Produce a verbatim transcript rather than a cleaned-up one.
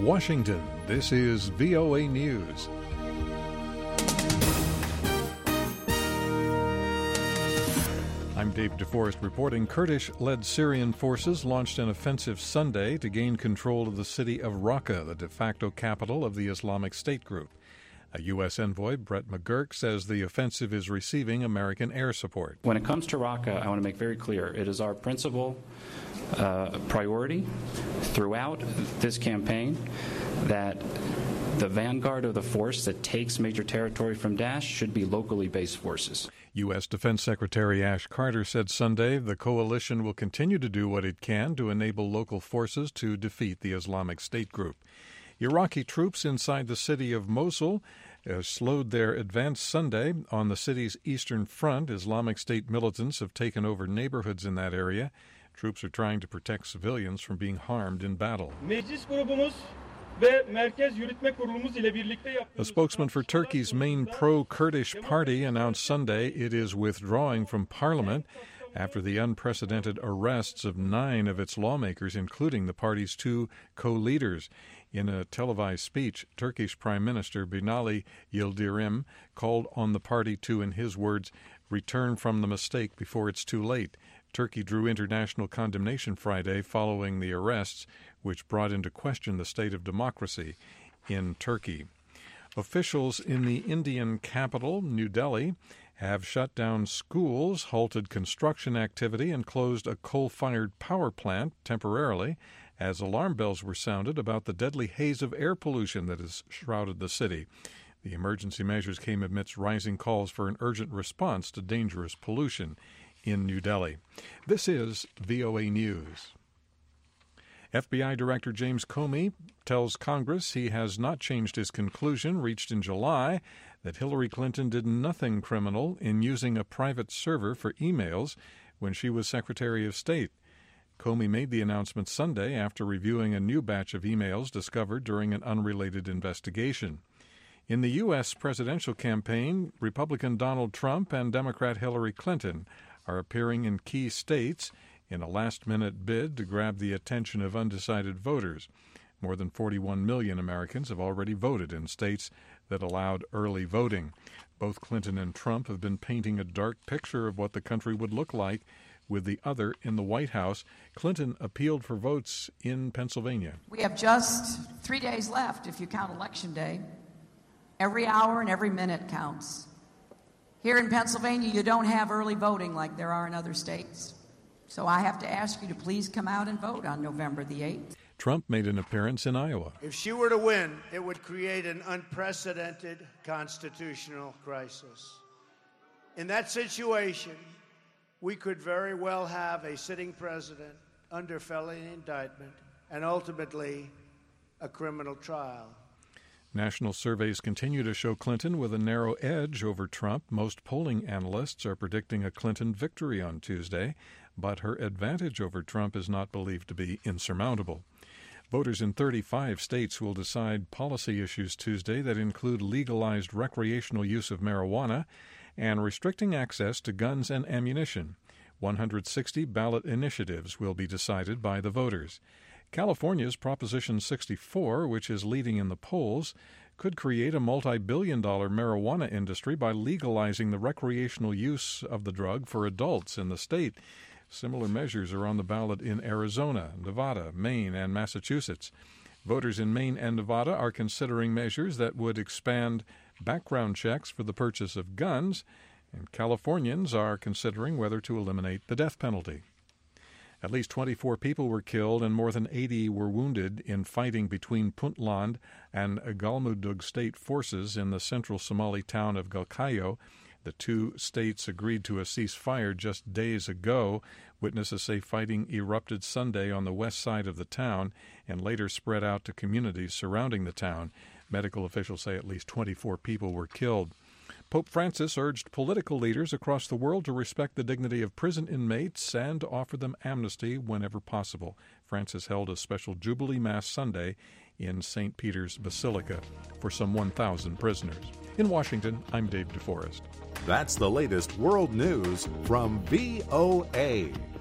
Washington, this is V O A News. I'm Dave DeForest reporting. Kurdish-led Syrian forces launched an offensive Sunday to gain control of the city of Raqqa, the de facto capital of the Islamic State group. A U S envoy, Brett McGurk, says the offensive is receiving American air support. When it comes to Raqqa, I want to make very clear, it is our principal uh, priority throughout this campaign that the vanguard of the force that takes major territory from Daesh should be locally based forces. U S Defense Secretary Ash Carter said Sunday the coalition will continue to do what it can to enable local forces to defeat the Islamic State group. Iraqi troops inside the city of Mosul uh, slowed their advance Sunday. On the city's eastern front, Islamic State militants have taken over neighborhoods in that area. Troops are trying to protect civilians from being harmed in battle. A spokesman for Turkey's main pro-Kurdish party announced Sunday it is withdrawing from parliament after the unprecedented arrests of nine of its lawmakers, including the party's two co-leaders. In a televised speech, Turkish Prime Minister Binali Yildirim called on the party to, in his words, return from the mistake before it's too late. Turkey drew international condemnation Friday following the arrests, which brought into question the state of democracy in Turkey. Officials in the Indian capital, New Delhi, have shut down schools, halted construction activity, and closed a coal-fired power plant temporarily as alarm bells were sounded about the deadly haze of air pollution that has shrouded the city. The emergency measures came amidst rising calls for an urgent response to dangerous pollution in New Delhi. This is V O A News. F B I Director James Comey tells Congress he has not changed his conclusion reached in July that Hillary Clinton did nothing criminal in using a private server for emails when she was Secretary of State. Comey made the announcement Sunday after reviewing a new batch of emails discovered during an unrelated investigation. In the U S presidential campaign, Republican Donald Trump and Democrat Hillary Clinton are appearing in key states in a last-minute bid to grab the attention of undecided voters. More than forty-one million Americans have already voted in states that allowed early voting. Both Clinton and Trump have been painting a dark picture of what the country would look like with the other in the White House. Clinton appealed for votes in Pennsylvania. We have just three days left if you count Election Day. Every hour and every minute counts. Here in Pennsylvania, you don't have early voting like there are in other states. So I have to ask you to please come out and vote on November the eighth. Trump made an appearance in Iowa. If she were to win, it would create an unprecedented constitutional crisis. In that situation, we could very well have a sitting president under felony indictment and ultimately a criminal trial. National surveys continue to show Clinton with a narrow edge over Trump. Most polling analysts are predicting a Clinton victory on Tuesday, but her advantage over Trump is not believed to be insurmountable. Voters in thirty-five states will decide policy issues Tuesday that include legalized recreational use of marijuana and restricting access to guns and ammunition. one hundred sixty ballot initiatives will be decided by the voters. California's Proposition sixty-four, which is leading in the polls, could create a multi-billion dollar marijuana industry by legalizing the recreational use of the drug for adults in the state. Similar measures are on the ballot in Arizona, Nevada, Maine, and Massachusetts. Voters in Maine and Nevada are considering measures that would expand background checks for the purchase of guns, and Californians are considering whether to eliminate the death penalty. At least twenty-four people were killed and more than eighty were wounded in fighting between Puntland and Galmudug state forces in the central Somali town of Galkayo. The two states agreed to a ceasefire just days ago. Witnesses say fighting erupted Sunday on the west side of the town and later spread out to communities surrounding the town. Medical officials say at least twenty-four people were killed. Pope Francis urged political leaders across the world to respect the dignity of prison inmates and to offer them amnesty whenever possible. Francis held a special Jubilee Mass Sunday in Saint Peter's Basilica for some one thousand prisoners. In Washington, I'm Dave DeForest. That's the latest world news from V O A.